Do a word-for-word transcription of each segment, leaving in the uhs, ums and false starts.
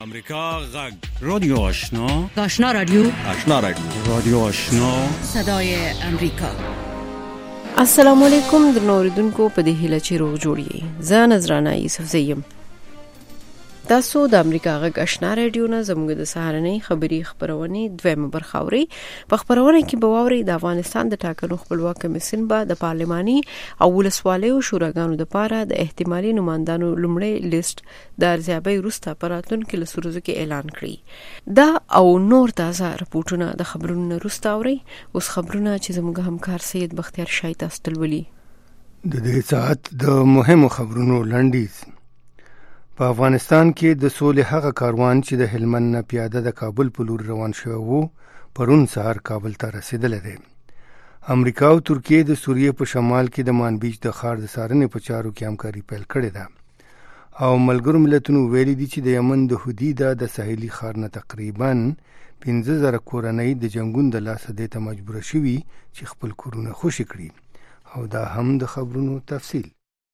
امریکا غږ رادیو آشنا آشنا رادیو آشنا رادیو رادیو آشنا صدای امریکا. السلام علیکم د نوریدونکو په دې هیله چې روغ جوړی. زه نظرانه یوسف زیم. تاسو د امریکا غږ آشنا رادیو نه زموږ د سهارنۍ خبری خبرونه دویمه برخه اورئ. په خبرونه کې به واورئ د افغانستان د ټاکنو خپلواک کمیسیون به د پارلماني او ولسوالیو شوراګانو د پاره د احتمالي نمائندانو لومړی لیست د ارزیابۍ وروسته په راتلونکي لسورزو کې اعلان کړي. دا او نور تازه رپورټونه د خبرونو وروسته اورئ. اوس خبرونه چې زموږ همکار سید بختیار شاه تاسو ته ولولي. د دې ساعت د مهمو خبرونو لنډیز. په افغانستان کې د سولې هغه کاروان چې د هلمند نه پیاده د کابل په لور روان شوی وو پرون سهار کابل ته رسیدلی دی. امریکا او ترکیه د سوریې په شمال کې د مانبیچ د ښار د څارنې په چارو کې همکاري پیل کړې ده او ملګرو ملتونو ویلي دي چې د یمن د حدیده د ساحلي ښار نه تقریبا پنځه زره کورنۍ د جنګونو د لاسه دې ته مجبوره شوي چې خپل کورونه خوشي کړي. او دا هم د خبرونو تفصیل.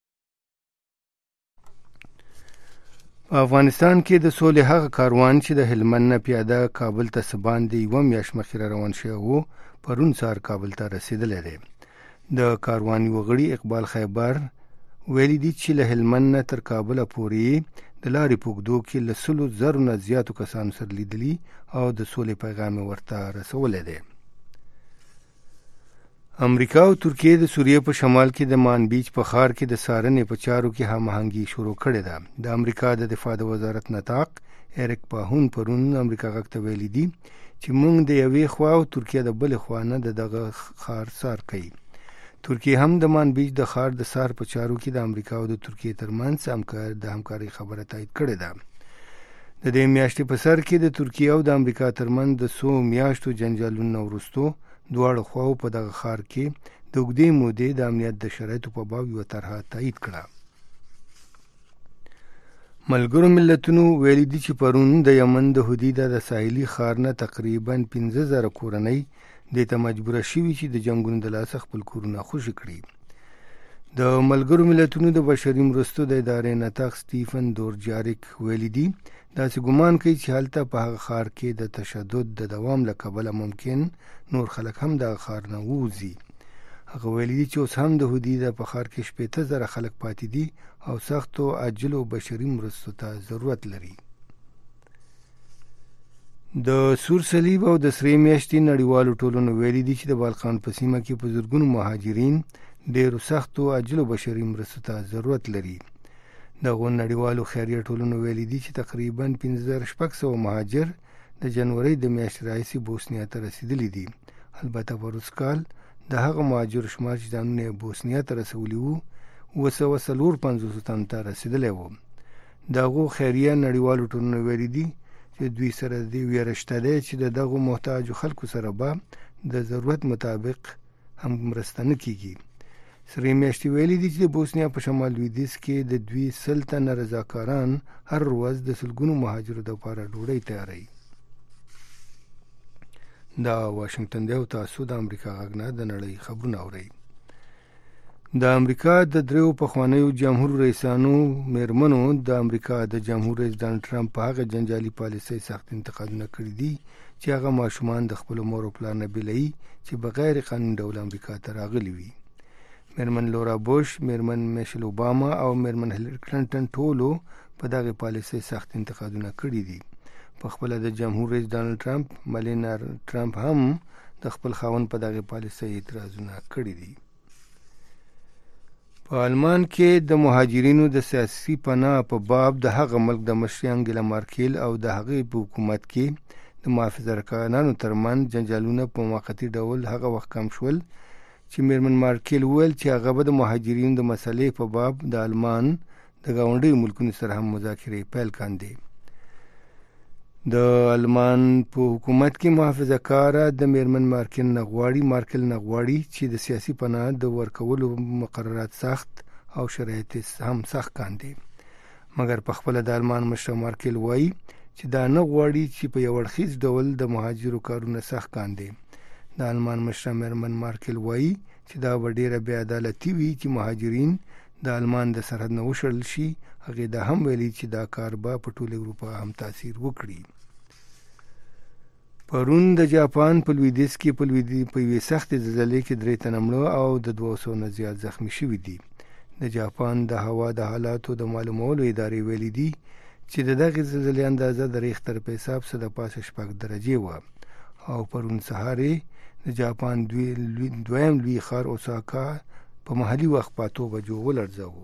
په افغانستان کې د سولې هغه کاروان چې د هلمند نه پیاده کابل ته څه باندې یوه میاشت مخکې روان شوی و پرون سهار کابل ته رسېدلی دی. د کاروان یوه غړي اقبال خیبر ویلي دي چې له هلمند نه تر کابله پورې د لارې په اوږدو کې له سلو زرو نه زیاتو کسانو سره لیدلي او د سولې پیغام یې ورته رسولی دی. امریکا او ترکیه د سوریې په شمال کې د مانبیچ په ښار کې د څارنې په چارو کې هماهنګي شروع کړې ده. د امریکا د دفاع د وزارت نطاق ایرک پاهون پرون امریکا غږ ته ویلي دي چې موږ د یوې خوا او ترکیه د بلې خوا نه د دغه ښار څار کوي. ترکیه هم د مانبیچ د ښار د څار په چارو کې د امریکا او د ترکیه ترمنځ همکار د همکارۍ خبره تایید کړې ده. د دې میاشتې په سر کې د ترکیه او د امریکا ترمنځ د څو میاشتو جنجالونو وروسته دواړو خواو په دغه ښار کې د اوږدې مودې د امنیت د شرایطو په باب یوه طرحه تایید کړه. ملګرو ملتونو ویلي دي چې پرون د یمن د حدیده د ساحلي ښار نه تقریبا پنځه زره کورنۍ دې ته مجبوره شوي چې د جنګونو د لاسه خپل کورونه خوشي کړي. د ملګرو ملتونو د بشري مرستو د ادارې نطاق سټیفن دورجاریک ویلي دي داسې ګمان کوي چې هلته په هغه ښار کې د تشدد د دوام له کبله ممکن نور خلک هم دغه ښار نه ووځي. هغه ویلي دي چې اوس هم د حدیده په ښار کې شپېته زره خلک پاتې دي او سختو عاجلو بشري مرستو ته ضرورت لري. د سور صلیب او د سرې میاشتې نړیوالو ټولنو ویلي دي چې د بالقان په سیمه کې په زرګونو مهاجرین ډېرو سختو عاجلو بشري مرستو ته ضرورت لري. دغو نړیوالو خیریه ټولنو ویلي دي چې تقریبا پنځه زره شپږ سوه مهاجر د جنورۍ د میاشتې راهیسې بوسنیا ته رسېدلي دي. البته په روز کال د هغه مهاجرو شمار چې ځانونه یې بوسنیا ته رسولي وو اووه سوه څلور پنځوسو تنو ته رسېدلی و. د هغو خیریه نړیوالو ټولنو ویلي دي چې دوی سره د دې ویره شته دی چې د دغو محتاجو خلکو سره به د ضرورت مطابق هم مرسته نه کیږي. سرې میاشتې ویلي دي چې د بوسنیا په شمال لویدیځ کې د دوی سل تنه رضاکاران هر ورځ د سلګونو مهاجرو دپاره ډوډۍ تیاروي. دا واشنګټن دی او تاسو د امریکا غږ نه د نړۍ خبرونه اورئ. د امریکا د دریو پخوانیو جمهور رئیسانو میرمنو د امریکا د جمهور رئیس ډانلډ ټرمپ په هغه جنجالي پالیسۍ سخت انتقادونه کړي دي چې هغه ماشومان د خپلو مور او پلار نه بېلوي چې بغیر قانوني ډول امریکا ته راغلي وي. میرمن لورا بوش، میرمن میشل اوباما او میرمن هیلری کلینټن ټولو په دغه پالیسۍ سخت انتقادونه کړي دي. په خپل د جمهور رئیس ډانلډ ټرمپ ملینا ټرمپ هم د خپل خاوند په دغه پالیسۍ اعتراضونه کړي دي. په آلمان کې د مهاجرینو د سیاسي پناه په باب د هغه ملک د مشرې انګیلا مارکیل او د هغې په حکومت کې د محافظه‌کارانو ترمنځ جنجالونه په موقتي ډول هغه وخت کم شول چې میرمن مارکیل وویل چې هغه به د مهاجرینو د مسلې په باب د آلمان د ګاونډیو ملکونو سره هم مذاکرې پیل کاندي. د آلمان په حکومت کې محافظه کاره د میرمن مارکل نه غواړي مارکل نه غواړي چې د سیاسي پناه د ورکولو مقررات سخت او شرایط هم سخت کاندي. مګر په خپل د آلمان مشر مارکل وایي چې دا نه غواړي چې په یو اړخیز ډول د مهاجرو کارونه سخت کاندي. د آلمان مشر میرمن مارکل وایي چې دا به ډیره بې عدالتي وي چې مهاجرین د آلمان د سرحد نه وشړل شي. هغې دا هم ویلي چې دا کار به په ټوله اروپا هم تاثیر وکړي. پرون د جاپان په لویدیځ کې په لویدي په یوې سختې زلزلې کې درې تنه مړه او د دوه سوو نه زیات زخمي شوي دي. د جاپان د هوا د حالاتو د معلومولو ادارې ویلي دي چې د دغې زلزلې اندازه د ریختر په حساب څه د پاسه شپږ درجې وه او پرون سهار د جاپان دویم لوی ښار اوساکا په محلي وخت په اتو بجو ولړزاوه.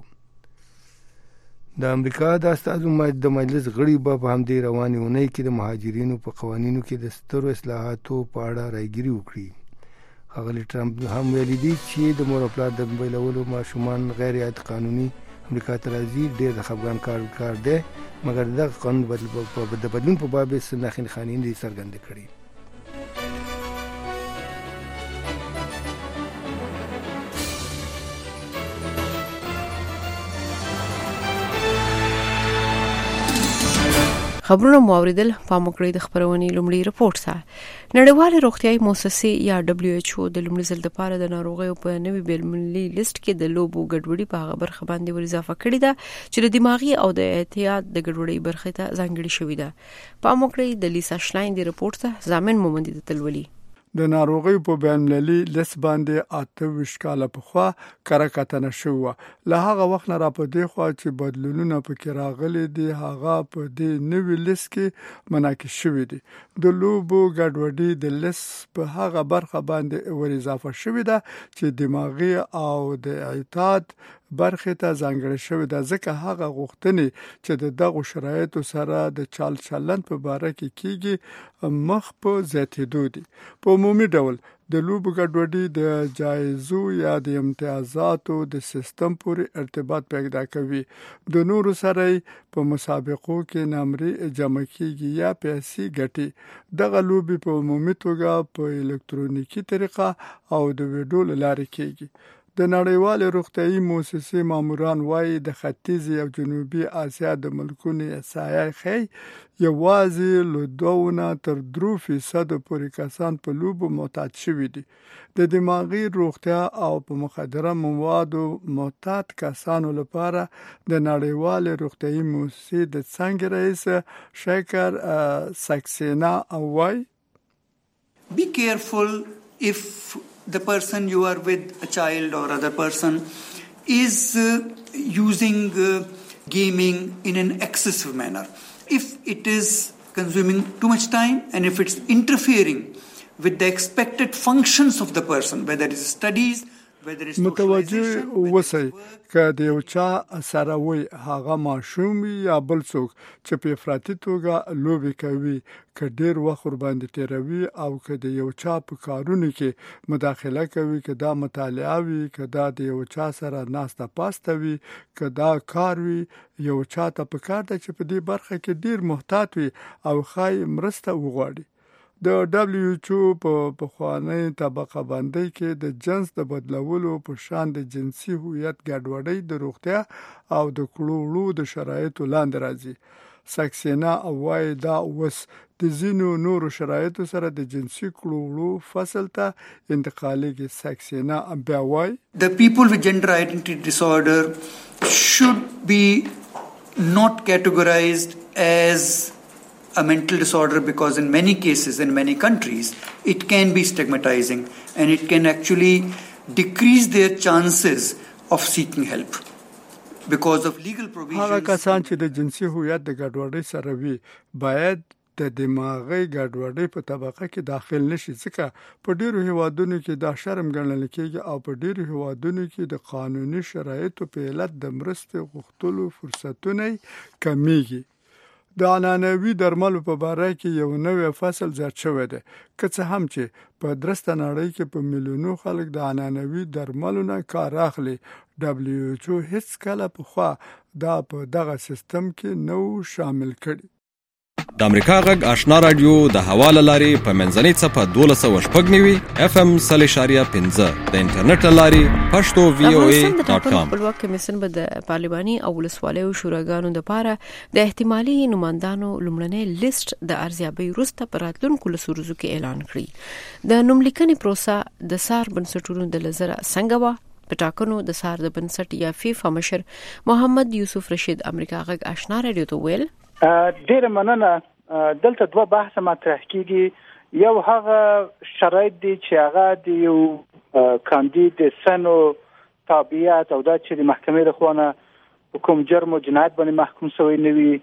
د امریکا د استازو د مجلس غړي به په همدې روانې اونۍ کې د مهاجرینو په قوانینو کې د سترو اصلاحاتو په اړه رایګیري وکړي. ښاغلي ټرمپ هم ویلي دي چې د مور او پلار د بیلولو ماشومان غیر عادي قانوني امریکا ته راځي ډېر د خفګان کار کار دی، مګر دغه قانون د بدلون په باب څه نښې نښانې نه دي څرګندې کړي. خبرونه مو اوریدل. پام وکړئ د خبرونې لومړی رپورټ ته. نړیواله روغتیايي مؤسسې یا دبليو ایچ او د لومړي ځل لپاره د ناروغیو په نوي بین‌المللي لیست کې د لوبو ګډوډي په هغه برخه باندې ور اضافه کړې ده چې د دماغي او د اعتیاد د ګډوډۍ برخه ته ځانګړې شوې ده. پام وکړئ د لیسا شلاین دی رپورټ ته ضامن مومندي د تلولي. د ناروغیو په بین‌المللي لیست باندې اته ویشت کاله پخوا کره کتنه شوه. له هغه وخت نه را په دې خوا چې بدلونونه پکې راغلي دي هغه په دې نوي لیست کې منعکس شوي دي. د لوبو ګډوډي د لیست په هغه برخه باندې ور اضافه شوې ده چې دماغي او د اعتیاد برخه ته ځانګړې شوې ده، ځکه هغه غوښتنې چې د دغو شرایطو سره د چال چلن په باره کې کیږي مخ په زیاتېدو دي. په عمومي ډول د لوبو ګډوډي د جایزو یا د امتیازاتو د سیستم پورې ارتباط پیدا کوي. د نورو سره په مسابقو کې نمرې جمع کیږي یا پیسې ګټي. دغه لوبي په عمومي توګه په الکترونیکی طریقه او د ویډیو لارې کیږي. د نړیوالې روغتیايي مؤسسې ماموران وایي د ختیځې او جنوبي اسیا د ملکونو احصایه ښیي یوازې له دوه نه تر درې فیصده پورې کسان په لوبو معتاد شوي دي. د دماغي روغتیا او په مخدره موادو معتاد کسانو لپاره د نړیوالې روغتیايي مؤسسې د څنګه رئیس شیکر ساکسینا وایي Be careful if the person you are with, a child or other person, is uh, using uh, gaming in an excessive manner. If it is consuming too much time and if it's interfering with the expected functions of the person, whether it is studies, whether it's متوجه وسی که د یو چا سره وي هغه ماشوم یا بل څوک چې په افراطي توګه لوبې کوي، که ډیر وخت ور باندې تیروي او که د یو چا په کارونو کې مداخله کوي، که دا مطالعه وي، که دا د یو چا سره ناسته پاسته وي، که دا کار وي، یو چا ته په کار ده چې په دې برخه کې ډیر محتاط وي او خای مرسته وغواړي. د دبليو ایچ او په پخوانی طبقه بندۍ کې د جنس د بدلولو په شان د جنسي هویت ګډوډۍ د روغتیا او د کړوړو د شرایطو لاندې راځي. ساکسینا وایي دا اوس د ځینو نورو شرایطو سره د جنسي کړوړو فصل ته انتقالېږي. ساکسینا بیا وایي The people with gender identity disorder should be not categorized as a mental disorder because in many cases, in many countries, it can be stigmatizing and it can actually decrease their chances of seeking help because of legal provisions. هغه کسان چې د جنسي هویت د ګډوډۍ سره وي باید د دماغي ګډوډۍ په طبقه کې داخل نشي، ځکه په ډیرو هیوادونو کې دا شرم ګڼل کېږي او په ډیرو هیوادونو کې د قانوني شرایطو په علت د مرستې غوښتلو فرصتونه کمیږي. د عنعنوي درملو په باره کې یو نوی فصل زیات شوی دی، که څه هم چې په درسته نړۍ کې په میلیونو خلک د عنعنوي درملو نه کار اخلي. دبليو ایچ او هیڅ کله پخوا دا په دغه سیستم کې نو شامل کړي. د امریکا غږ آشنا رادیو د حواله لاري په منځنۍ صفه دولس سوه شپږ نوي اف ام صلی شاریه پنځه د انټرنیټ لاري پښتو وی او ای ډاټ کام. خپلواک کمیسیون به د پارلماني او ولسوالیو شوراګانو لپاره د احتمالي نوماندانو لومړنی لیست د ارزیابۍ وروسته په راتلونکو لسو ورځو کې اعلان کړي. د نوملیکنې پروسه د سار بنسټونو د نظره څنګه وه؟ پټاکنو د سار د بنسټ یا فیفا مشر محمد یوسف رشید امریکا غږ آشنا رادیو ته ویل ډیر مننه. دلته دوه بحث مطرح کیږي. یو هغه شرایط دي چې هغه د یو کاندید سنو تابعیت او دا چې د محکمې له خوا کوم جرم او جنایت باندې محکوم شوی نه وي،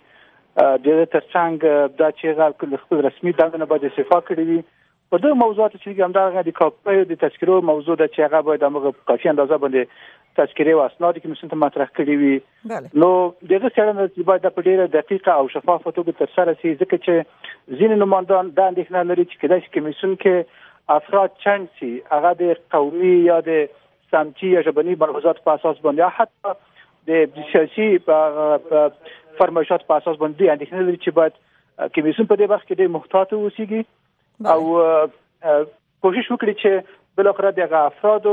د ترڅنګ دا چې هغه خپل رسمي دندې باندې استعفا کړې وي. په دغه موضوعات چې هم دا د کاپي د تذکرو موضوع د چې هغه باید موږ کافي اندازه باندې تذکرې او اسناد کې مثلا مطرح کړی وي. نو دغه څېړنه چې باید په ډیره دقیقه او شفافه توګه ترسره شي، ځکه چې ځینې نمایندان دا اندېښنه لري چې کله چې کمیسیون کې افراد چند شي هغه د قومي یا د سمتي یا ژبني ملحوظات په اساس باندې یا حتی د سیاسي فرمایشات په اساس باندې اندېښنه لري چې باید کمیسیون په دې وخت کې د محتاط اوسېږي او کوشش وکړي چې بل اخر دغه افرادو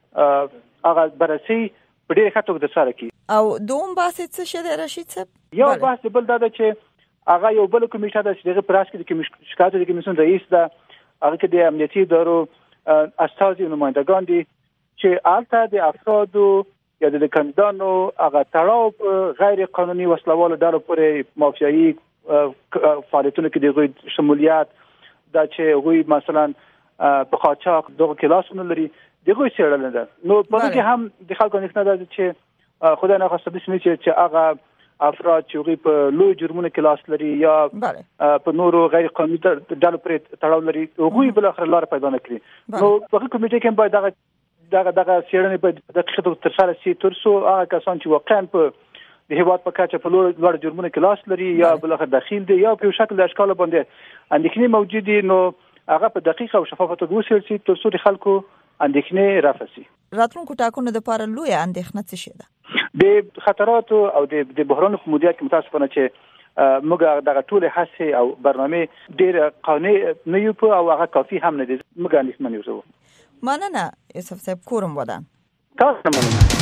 هغه بررسي په ډېر ښه توګه ترسره کړي. او دوم بحث څه شته رشید صاحب؟ یو بحث بل دا چې هغه یو بل کمیټه د دغه پراس کې د شکایت د کمیسیون رئیس ده، هغه کې د امنیتي ادارو استازي نمائندگان دي چې البته د افرادو یا د کاندیدانو هغه تړاو غیر قانوني وسلوال ډلو پورې مافیایي فعالیتونو کې د شمولیت دا چې غوي مثلا په قاچاق دغه کلاسونه لري دغه څېړل نه ده. نو په دې کې هم د خلکو نه ده چې خدای نه خواسته بسم الله چې هغه افراد چې غوي په لوی جرمونو کلاس لري یا په نورو غیر قانوني ډلو پورې تړاو لري غوي بل اخر لار پیدا نه کړي. نو په کمیټه کې باید دغه دغه دغه څېړنې په دقیقه توګه ترسره شي تر څو هغه کسان چې واقعا په د هیواد په کچه په لوړ جرمونو کلاس لري یا بل اخر داخل دي یا په شکل د اشکال باندې اندېښنې موجود دي، نو هغه په دقیقه او شفافه توګه وڅېړل شي تر څو د خلکو اندېښنې رفع شي. راتلونکو ټاکنو لپاره لوی اندېښنه څه شي ده؟ د خطراتو او د بحران په مدیریت کې متاسفانه چې موږ دغه ټول هڅې او برنامه ډېر قانع نه یو او هغه کافي هم نه دي. موږ اندېښمن یو. مننه یوسف صاحب، کورم ودان. تاسو مننه.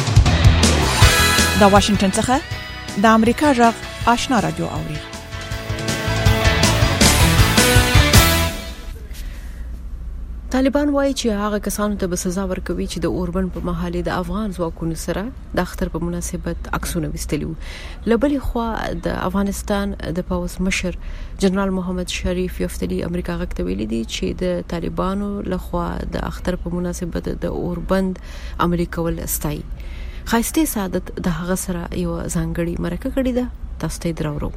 د واشنگټن څخه د امریکا غږ آشنا رادیو اوري. طالبان وایي چې هغه کسانو ته به سزا ورکوي چې د اوربند په محل د افغان ځواکونو سره د اختر په مناسبت عکسونه وستلي وو. لبلې خوا د افغانستان د پوځ مشر جنرال محمد شریف یفتلی امریکا غږ ته ویلي دي چې د طالبانو لخوا د اختر په مناسبت د اوربند عملي کول استای. خاصه سعادت د هغه سره یو ځانګړي مرکه کړې ده. تاسو ته درورو.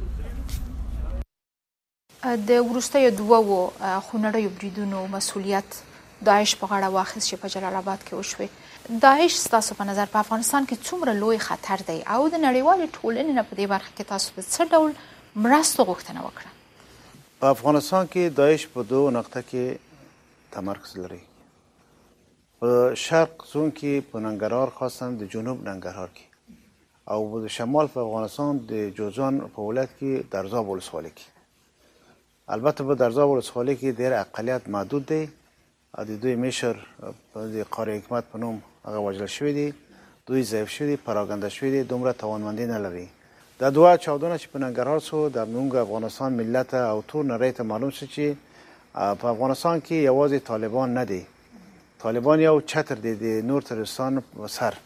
د ورستیو دوو خونړیو بریدونو مسؤلیت داعش په غاړه واخیست چې په جلال آباد کې وشوه. داعش ستاسو په نظر په افغانستان کې څومره لوی خطر دی او د نړیوال ټولنې نه په دې برخه کې تاسو په څه ډول مرسته غوښتنه وکړه؟ په افغانستان کې داعش په دوه نقطه کې تمرکز لري. په شرق زون کې په ننګرهار، خاصه د جنوب ننګرهار کې، او د شمال په افغانستان د جوزجان په ولایت کې درزاب ولسوالۍ کې. البته په درزاب ولسوالۍ کې ډېر اقلیت محدود دی. د دوی مشر د قاری حکمت په نوم هغه وژل شوی دی، دوی ضعیف شوی دی، پراګنده شوی دی، دومره توانمندي نه لري. دا دوه چاودنه چې په ننګرهار سو د موږ افغانستان ملت او ټول نړۍ ته معلوم شو چې په افغانستان کې یوازې طالبان نه دی، طالبان یو چتر دی د نور تروریستان سر.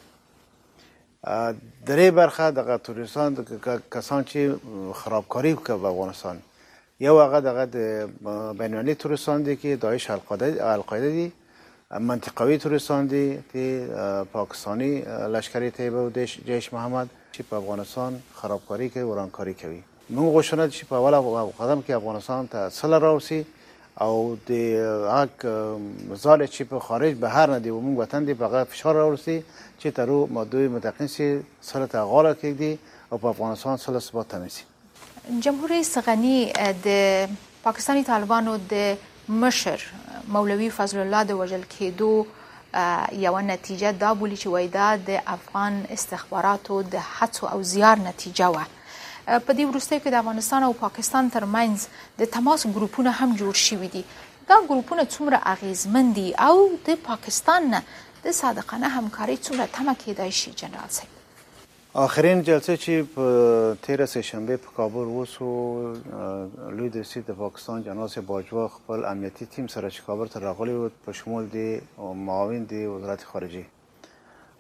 درې برخه دغه تروریستان کسان چې خرابکاری کوي په افغانستان، یو هغه دغه د بین‌المللي تروریستان دي چې داعش القاعده دي، منطقوي تروریستان دي چې پاکستانی لشکری طیبه و جیش محمد چې په افغانستان خرابکاری کوي، ورانکاری کوي. موږ غوښتنه چې په اول قدم کې افغانستان ته صلح راوړي او د هغه مزال چې په خارج بهر نه دی و موږ وطن دی په هغه فشار راوړي چې تر ماده متقین سي صلح ته غاړه کېږي او په افغانستان صلح ثبات تامسي. جمهوری غنی د پاکستانی طالبانو د مشر مولوی فضل الله د وژل کېدو یو نتیجه دا بولی چې وای دا د افغان استخباراتو د هڅو او زیار نتیجه و. په دې وروستیو کې د افغانستان او پاکستان ترمنځ د تماس ګروپونه هم جوړ شوي دي. دا ګروپونه څومره اغیزمن دي او د پاکستان نه د صادقانه همکاري څومره تمه کېدای شي جنرال صاحب؟ آخرین جلسه چې په تیره سه‌شنبه په کابل وسو، لوی دوستي د پاکستان جنرال صاحب باجوا خپل امنیتي تیم سره چې کابل ته راغلی و په شمول د معاون د وزارت خارجه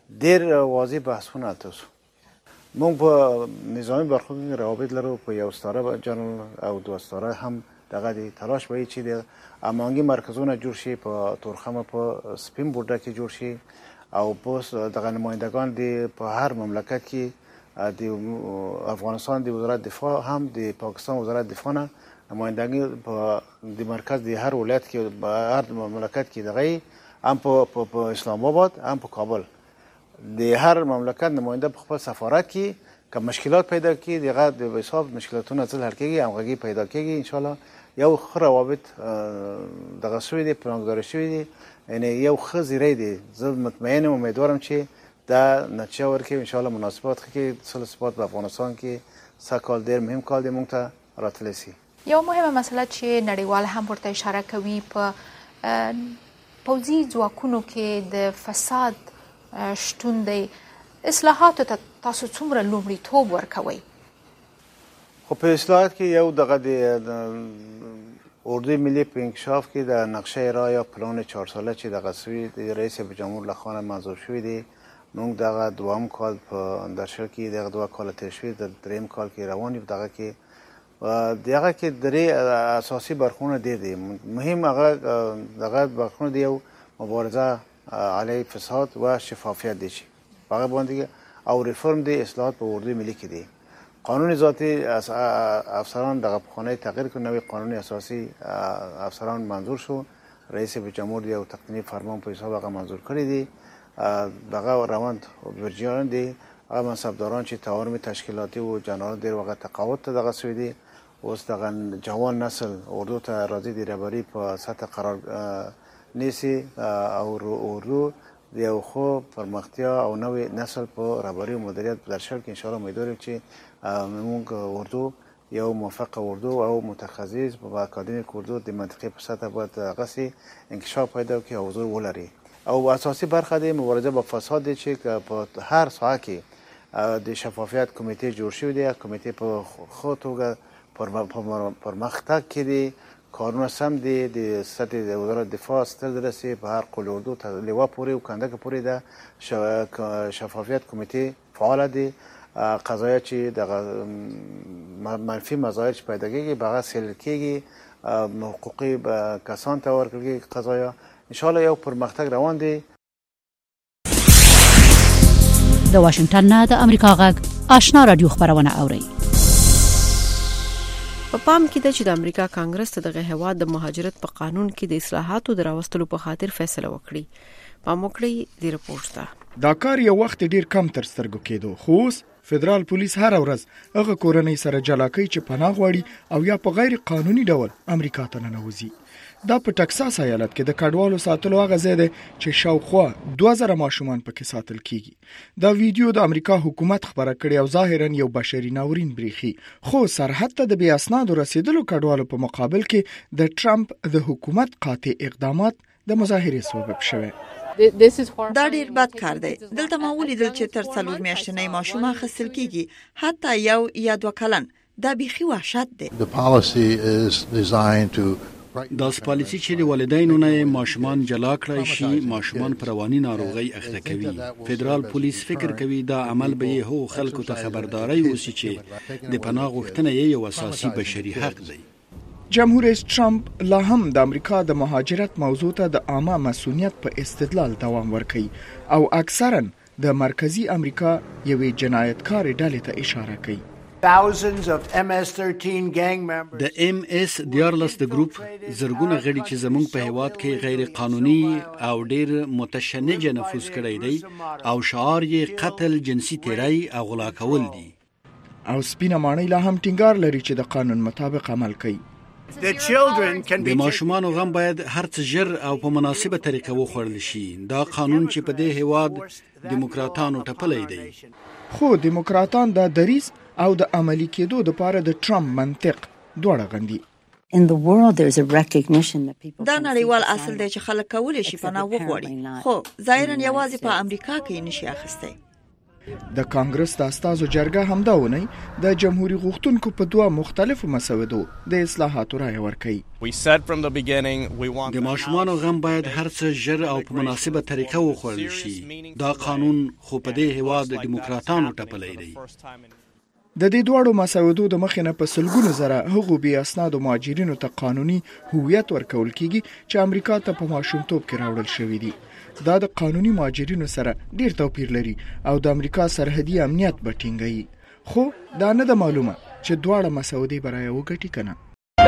ډېر واضح بحثونه تاسو موږ په نظامی برخو کې روابط لرو په یو ستاره جنرال او دوه ستاره هم دغه د تلاش وایي چې د امانګي مرکزونه جوړ شي په تورخم په سپین بورډه کې جوړ شي او په دغه نمائندگان د په هر مملکت کې د افغانستان د وزارت دفاع هم د پاکستان وزارت دفاع نه نمائندگی په د مرکز د هر ولایت کې هر مملکت کې دغه هم په اسلام آباد هم په کابل د هر مملکت نماینده په خپل سفارت کې که مشکلات پیدا کړي دغه د حساب مشکلاتونه څه حل کېږي همغږي پیدا کېږي ان شاء الله یو ښه روابط دغه شوی دی پلانګذاري شوی دی یعنی یو ښه زیری دی زه مطمئن یم امیدوارم چې دا نتیجه ورکړي ان شاء الله مناسبات کې سل ثبات په افغانستان کې سږ کال ډېر مهم کال دی موږ ته راتلی سي یو مهمه مسله چې نړیوال هم ورته اشاره کوي په پوځي ځواکونو کې د فساد شتون دی اصلاحاتو ته تاسو څومره لومړیتوب ورکوئ خو په اصلاحات کې یو دغه د اردوی ملی په انکشاف کې د نقشه راه یا پلان چهار ساله چې دغه سوی د رئیس جمهور لخوا منظور شوی دی موږ دغه دوام کال په در شل کې دغه دوه کال تیر شوی د دریم کال کې روان یو دغه کې دغه کې درې اساسي برخونه دي دي مهم هغه دغه برخونه دی یو مبارزه علیه فساد و شفافیت دی شي هغه باندې او ریفرم دی اصلاحات په اردوی ملی کې دی قانون ذاتی افسران دغه خانه تغییر کړ نوې قانون اساسي افسران منظور شو رئیس جمهور دی او تقنینی فرمان په حساب هغه منظور کړی دی دغه روند ورجیان دی هغه منصبداران چې تعاون تشکیلاتی او جنرال ډیر وخت تقاعد ته دغه سوی دی اوس دغه جوان نسل اردو ته راځي د رهبری په سطح قرار نیسي او اردو د یو خو پرمختیا او نوې نسل په رهبری او مدیریت په درشل کې ان شاء الله امیدواریم چې موږ اردو یو موفق اردو او متخصص په اکادمیک اردو د منطقي په سطح باید غسی انکشاف پیدا کړي او حضور ولري او اساسي برخه د مبارزه با فساد دی چې په هر ساحه کې د شفافیت کمیټه جوړ شوی دی کمیټه په خو توګه پرمختګ کړي کارونه سم دي د سطح د وزارت دفاع ستر درسي په هر قول اردو ته لیوا پورې او کندک پورې د شفافیت کمیټه فعال دي قضایا چې د منفي مزایل چې پیدا کېږي بغا سیل کېږي حقوقي کسان ته ورکړي قضایا ان شاء الله یو پرمختګ روان دی د واشنگټن نه د امریکا غږ آشنا رادیو خبرونه اوري په پام کې د چې د امریکا کانګرس ته د هیواد د مهاجرت په قانون کې د اصلاحاتو دراوستلو په خاطر فیصله وکړي پام وکړي د رپورت ته دا کار یو وخت ډیر کم تر سترګو کېدو خو فدرال پولیس هر ورځ هغه کورنۍ سره جلا کوي چې پناه غواړي او یا په غیر قانوني ډول امریکا ته ننوځي دا په ټکساس ایالت کې د کډوالو ساتلو هغه ځای دی چې شاوخوا دوه زره ماشومان پکې ساتل کیږي دا ویډیو د امریکا حکومت خبره کړې او ظاهرا یو بشري ناورین بریخي خو سرحد ته د بې اسنادو رسیدلو کډوالو په مقابل کې د ټرمپ د حکومت قاطع اقدامات د مظاهرې سبب شوه دا ډیر بد کار دی دلته ما ولیدل چې تر څلور میاشتنۍ ماشوم خصل کیږي حتی یو یا دوه کلن دا بيخي وحشت دی دا پالیسي چې د والدینو نه ماشومان جلا کړی شي ماشومان پر رواني ناروغي اخته کوي فدرال پولیس فکر کوي دا عمل به هو خلکو ته خبرداري وسی چې د پناه غوښتنه یو اساسي بشري حق دی جمهور رئیس ټرمپ لا هم د امریکا د مهاجرت موضوع ته د عامه مسؤلیت په استدلال دوام ورکوي او اکثرا د مرکزی امریکا یوې جنایتکار ډلې ته اشاره کوي د ام اس دیارلس د ګروپ زرګونه غړي چې زمونږ په هیواد کې غیر قانوني او ډیر متشنج نفوذ کړی دی او شعار یې قتل جنسي تیری او غلا کول دي او سپینه ماڼۍ لا هم ټینګار لري چې د قانون مطابق عمل کوي د ماشومان غم باید هر څه ژر او په مناسبه طریقه وخوړل شي دا قانون چې په دې هیواد دیموکراتانو ټپلې دی خو دیموکراتان دا دریس او د عملی کېدو د پاره د ټرمپ منطق دوړه غندي دا نړیوال اصل دی چې خلک کولای شي پناه وغواړي خو ظاهرا یوازې په امریکا کې نشي اخیسته د کانګرس د استازو جرګه همدا ونی د جمهوریت غوښتونکو په دوه مختلفو مسودو د اصلاحاتو رائے ورکړي. د ماشومانو غم باید هر څه ژر او په مناسبه طریقه وخوړل شي. دا قانون خو په دې هیواد د دیموکراتانو ټپلی دی. د دې دوړو مسودو د مخې نه په سلګونو زره هغو بې اسنادو مهاجرینو ته قانوني هویت ورکول کیږي چې امریکا ته په ماشومتوب کې راوړل شوي دي. دا د قانوني مهاجرینو سره ډیر توپیر لري او د امریکا سرحدي امنیت به ټینګوي. خو دا نه ده معلومه چې دواړه مسودې به رایه وګټي که نه.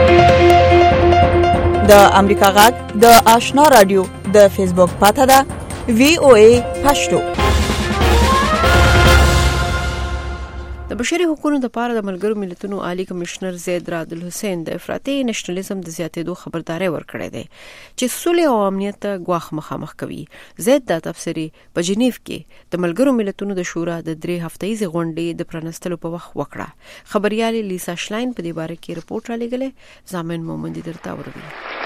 د امریکا غږ د آشنا رادیو د فیسبوک پاته ده وی او ای پښتو. د بشري حقوقو لپاره د ملګرو ملتونو عالی کمشنر زید راد الحسین د افراطي نشنلیزم د زیاتېدو خبرداري ورکړې ده چې صلح او امنیت ته ګواښ مخامخ کوي. زید دا تفسیری په جنیف کې د ملګرو ملتونو د شورا د درې هفتهیزې غونډې د پرانستلو په وخت وکړه. خبريال لیسا شلاین په دې باره کې رپورټ را لګلې. ضامن مومندی درته وروي.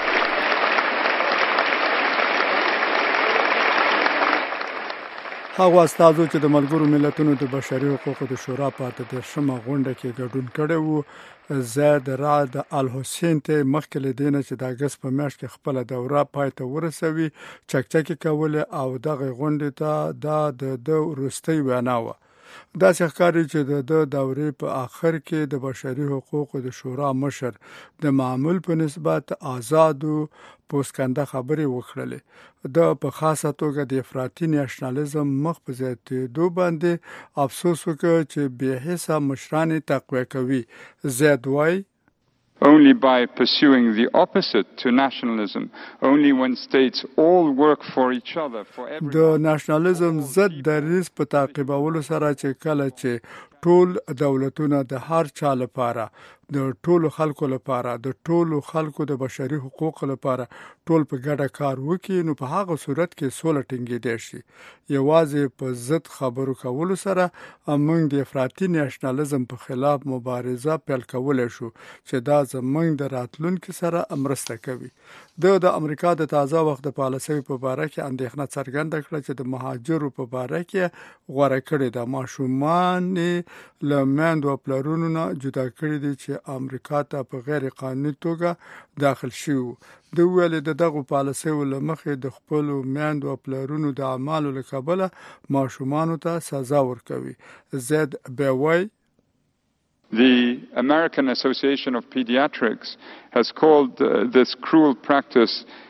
هغه استازو چې د ملګرو ملتونو د بشري حقوقو د شورا په اتلسمه غونډه کې ګډون کړی وو، زید راد الحسین ته مخکې له دې نه چې د اګست په میاشت کې خپله دوره پای ته ورسوي چکچکې کولې او دغه غونډې ته دا د ده وروستۍ وینا وه. داسې ښکاري چې د د دورې په آخر کې د بشري حقوقو د شورا مشر د معمول په نسبت آزادو پوسکنده خبرې وکړلې. د په خاصه توګه د افراطي نېشنلزم مخ په زیاتېدو باندې افسوس وکړ چې بې حسه مشران تقویه کوي. زید وایي only by pursuing the opposite to nationalism, only when states all work for each other for every د ناشنالیزم ضد دریځ په تعقیبولو سره چې کله چې ټول دولتونه د هر چا لپاره د ټولو خلکو لپاره د ټولو خلکو د بشري حقوقو لپاره ټول په ګډه کار وکړي نو په هغه صورت کې سوله ټینګېدای شي. یوازې په ضد خبرو کولو سره موږ د افراطي نېشنلزم په خلاف مبارزه پیل کولی شو چې دا زموږ د راتلونکي سره مرسته کوي. د د امریکا د تازه وخت د پالیسۍ په باره کې اندېښنه څرګنده کړه چې د مهاجرو په باره کې غوره کړې ده. ماشومان له میندو او پلرونو نه جدا کړي دي چې امریکا ته په غیر قانوني توګه داخل شوي. د ویلې د دغه پالیسیو له مخې د خپلو میندو او پلرونو د اعمالو له کبله ماشومانو ته سزا ورکوي. زید بیا وایي The American Association of Pediatrics has called uh, this cruel practice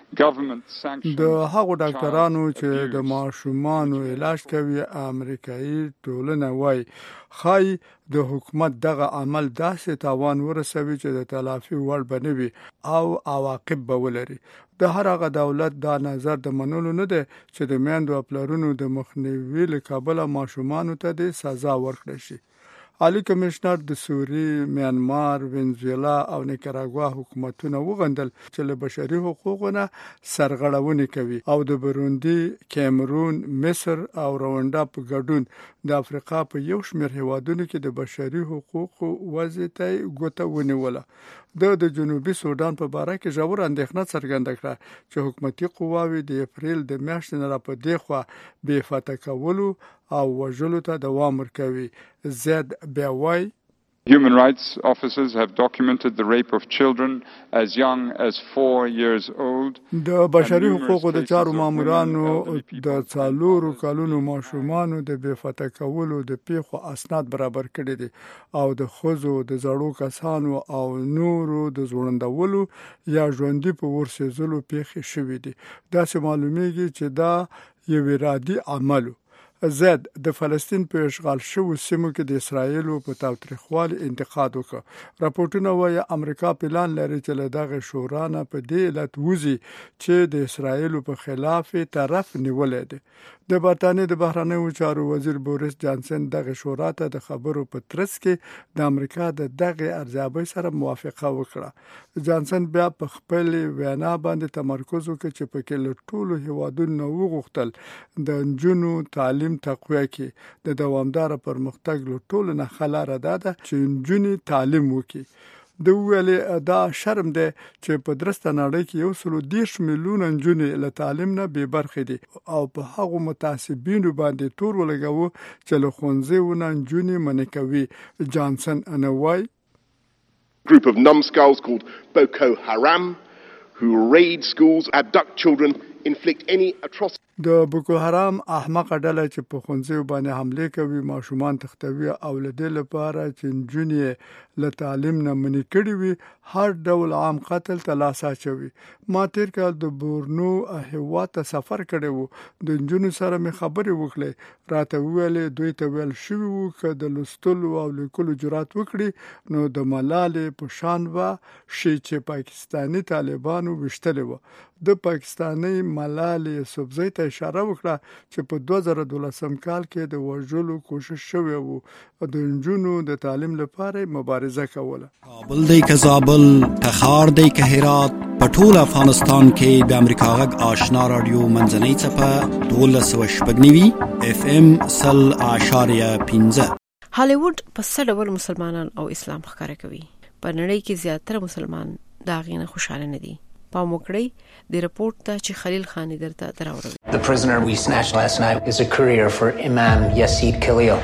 د هغو ډاکټرانو چې د ماشومانو علاج کوي امریکایي ټولنه وایي خای د حکومت دغه عمل داسې تاوان ورسوي چې د تلافي وړ به نه وي او عواقب به ولري. د هر هغه دولت دا نظر د منلو نه دی چې د میندو او پلرونو د مخنیوي له کبله ماشومانو ته د سزا ورکړي شي. عالی کمشنر د سوریې، میانمار، وینزویلا او نیکاراګوا حکومتونه وغندل چې له بشري حقوقو نه سرغړونې کوي او د بروندي، کیمرون، مصر او رواندا په ګډون د افریقا په یو شمېر هیوادونو کې د بشري حقوقو وضع ته ګوته ونیوله. د د جنوبي سودان په باره کې ژور اندېښنه څرګنده کړه چې حکومتي قواوې د اپریل د میاشتې نه را په دې خوا بې فتح کولو او وژلو ته دوام ورکوي. زید بیا وایي Human rights officers have documented the rape of children as young as four years old. د بشري حقوقو د چارو مامورانو د څلورو کلونو ماشومانو د بې فتح کولو د پیښو اسناد برابر کړي دي او د ښځو، د زړو کسانو او نورو د ځوړندولو یا ژوندي په ورسېدلو پیښې شوي دي. داسې معلومیږي چې دا یو ارادي عمل. زید د فلسطین په اشغال شوو سیمو کې د اسرایلو په تاوتریخوالي انتقاد وکړ. راپورټونه وايي امریکا پلان لري چې له دغه شورا نه په دې علت وځي چې د اسرایلو په خلاف طرف نیولې ده. د برتانیې د بهرنیو چارو وزیر بوریس جانسن دغه شورا ته د خبرو په ترڅ کې د امریکا د دغه ارزیابۍ سره موافقه وکړه. جانسن بیا په خپل وینا باندې تمرکز وکړ چې په کې له ټولو هیوادونو وغوښتل د نجونو تعلیم تقویه کې د دوامدار پرمختګ له ټولو نه خلاره ده چې نجونې تعلیم وکړي. د ویلې دا شرم دی چې په درسته نړۍ کې یو سلو دیرش میلیونه نجونې له تعلیم نه بې برخې دي او په هغو متعصبینو باندې تور ولګوو چې له ښوونځیو نه نجونې منع کوي. جانسن انوای group of numbskulls called Boko Haram who raid schools, abduct children, inflict any atrocity. د بوکو حرام احمقه ډله چې په ښوونځیو باندې حمله کوي، ماشومان تختوي او له دې لپاره چې نجونې له تعلیم نه منع کړي وي هر ډول عام قتل ته لاس اچوي. ما تیر کال د بورنو هیواد ته سفر کړی وو. د نجونو سره مې خبرې وکړې، راته وویلې دوی ته ویل شوي وو که د لوستلو او لیکلو جرأت وکړي نو د ملالې په شان به شي چې پاکستاني طالبانو ویشتلې وه. د پاکستاني ملالې یوسفزۍ ته اشاره وکړه چې په دوه زره دولسم کال کې د وژلو کوشش شوی وو او د نجونو د تعلیم لپاره مبارزه کوله. کابل دی که زابل، تخار دی که هرات، په ټول افغانستان کې د امریکا غږ آشنا رادیو منځنۍ څپه دولس سوه شپږ نوي اف ام سل اعشاریه پنځه. هالیوډ په څه ډول مسلمانان او اسلام ښکاره کوي؟ په نړۍ کې زیاتره مسلمان دا غي نه خوشاله نه دي. پام وکړئ د رپورت ته چې خلیل خان درته دراوړل. The prisoner we snatched last night is a courier for Imam Yasid Khalil.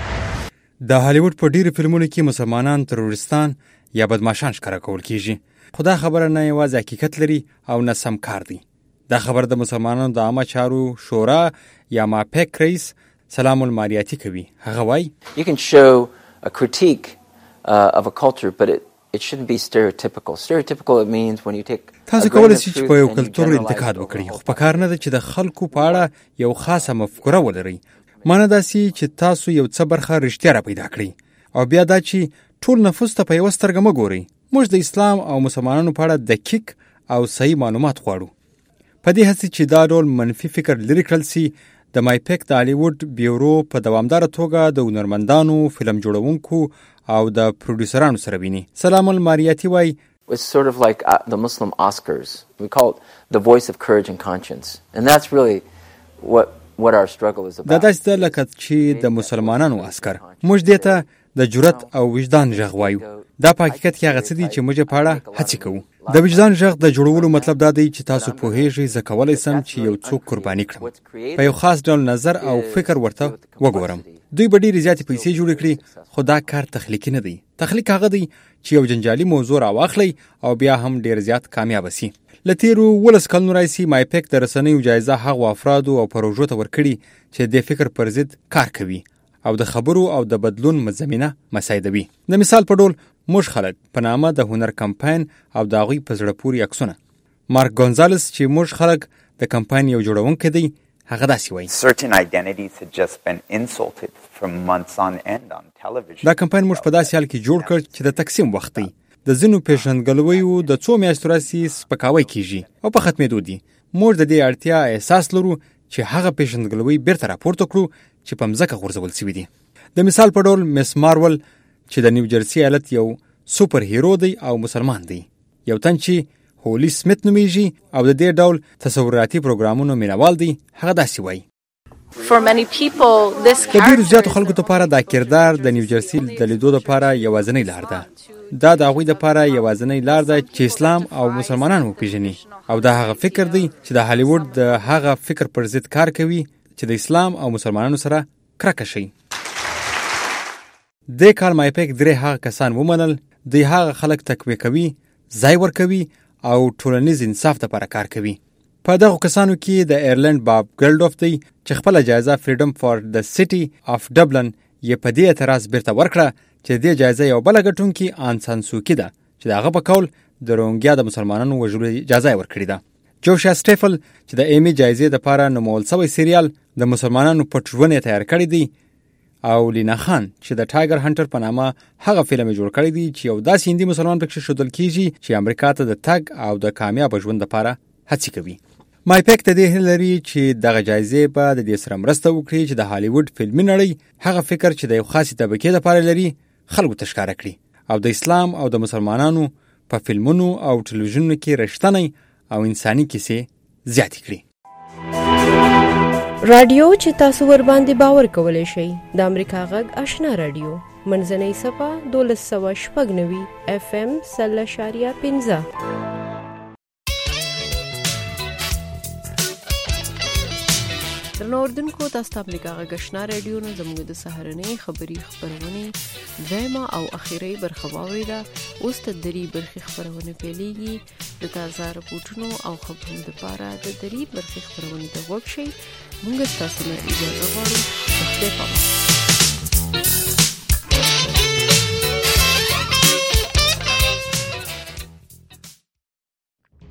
د هالیوډ په ډیرو فلمونو کې مسلمانان تروریستان یا بدمعشان ښکاره کول کیږي. خو دا خبره نه یوازې حقیقت لري او نه سم کار دی. دا خبر د مسلمانانو د عامه چارو شورا یا ماپیک رئیس سلام الماریاتی کوي. هغه وایي You can show a critique uh, of a culture but it It shouldn't be stereotypical. Stereotypical it means when you take تاسو کولای شئ چې په یو کلتور انتقاد وکړئ، خو په کار نه ده چې د خلکو په اړه یو خاصه مفکوره ولرئ. معنی داسې چې تاسو یو څه برخه رښتیا را پیدا کړئ او بیا دا چې ټول نفوس ته په یوه سترګه مه ګورئ. موږ د اسلام او مسلمانانو په اړه دقیق او صحیح معلومات غواړو. په دې هڅې چې دا ډول منفي فکر لرې کړل سي، د مایپیک د هالیوډ بیورو په دوامداره توګه د هنرمندانو، فلم جوړونکو او د پروډوسرانو سره ویني. سلام الماریاتی وایي It's sort of like uh, the Muslim Oscars. We call it the voice of courage and conscience. And that's really what what our struggle is about. دا داسې ده لکه چې د مسلمانانو اسکر. موږ دې ته د جرأت او وجدان غږ وایو. دا په حقیقت کې هغه څه دي چې موږ په اړه هڅې کوو. د وجدان غږ د جوړولو مطلب دا دی چې تاسو پوهیږئ زه کولی سم چې یو څوک قرباني کړم، په یو خاص ډول نظر او فکر ورته وګورم. دوی به ډېرې زیاتې پیسې جوړې کړي، خو دا کار تخلیقي نه دی. تخلیق هغه دی چې یو جنجالي موضوع راواخلئ او بیا هم ډېر زیات کامیابه سي. له تېرو ولس کلونو راهیسې مایپیک د رسنیو جایزه هغو افرادو او پروژو ته ورکړي چې د فکر پر ضد کار کوي او د خبرو او د بدلون زمینه مساعدوي. د مثال په ډول موږ خلک په نامه د هنر کمپاین او د هغوی په زړه پورې عکسونه. مارک ګونزالس چې موږ خلک د کمپاین یو جوړونکی دی، هغه داسې وایي Certain identities had just been insulted from months on end on television. دا کمپاین موږ په داسې حال کې جوړ کړ چې د تقسیم وخت دی. د ځینو پیژندګلویو د څو میاشتو راهیسې سپکاوی کیږي او په ختمېدو دي. موږ د دې اړتیا احساس لرو چې هغه پیژندګلوی بیرته راپورته کړو چې په مځکه غورځول سوي دي. د مثال په ډول مس مارول چې د نیوجرسي ایالت یو سوپر هیرو دی او مسلمان دی. یو تن چې هولی سمیت نومیږي او د دې ډول تصوراتي پروګرامونو مینوال دی، هغه داسې وایي د ډېرو زیاتو خلکو لپاره دا کردار د نیوجرسي د لیدو لپاره یوازینۍ لار ده. دا د هغوی لپاره یوازینۍ لار ده چې اسلام او مسلمانان وپېژني او دا هغه فکر دی چې د هالیوډ د هغه فکر پر ضد کار کوي چې د اسلام او مسلمانانو سره کرکه شي. دې کال مایپیک درې هغه کسان ومنل، دوی هغه خلک تقویه کوي، ځای ورکوي او ټولنیز انصاف لپاره کار کوي. په دغو کسانو کې د ایرلند باب ګلډوف دی چې خپله جایزه فریډم فار د سټي اف ډبلن یې په دې اعتراض بیرته ورکړه چې دې جایزه یو بله ګټونکي آن سان سوکي ده چې د هغه په قول د روهنګیا د مسلمانانو وژلو اجازه یې ورکړې ده. جوشیا سټیفل چې د ایمي جایزې دپاره نومول سوی سریال د مسلمانانو پټ ژوند یې تیار کړی دی، او لینا خان چې د ټایګر هنټر په نامه هغه فلم یې جوړ کړی دی چې یو داسې هندي مسلمان پکې ښودل کیږي چې امریکا ته د تګ او د کامیابه ژوند لپاره هڅې کوي. مایپیک ته دې هیله لري چې دغه جایزې به د دې سره مرسته وکړي چې د هالیوډ فلمي نړۍ هغه فکر چې د یو خاصې طبقې لپاره لري خلکو ته ښکاره کړي او د اسلام او د مسلمانانو په فلمونو او ټلویزیونونو کې رښتینی او انساني کیسې زیاتې کړي. رادیو چې تاسو ور باندې باور کولای شئ د امریکا غږ آشنا رادیو منځنۍ صفه دولس سوه شپږ نوي اف ام سل اشاریه پنځه. نوردونکو تاسو ته امریکا غږ آشنا رادیو نه زموږ د سهارنۍ خبری خبرونه دیمه او اخیری برخه واوریده. اوس ته دری برخه خبرونه پیلېږي. د تازه راپورټونو او خبرونو لپاره د دری برخه خبرونه ته وګورئ. موږ تاسو نه اجازه غواړو چې په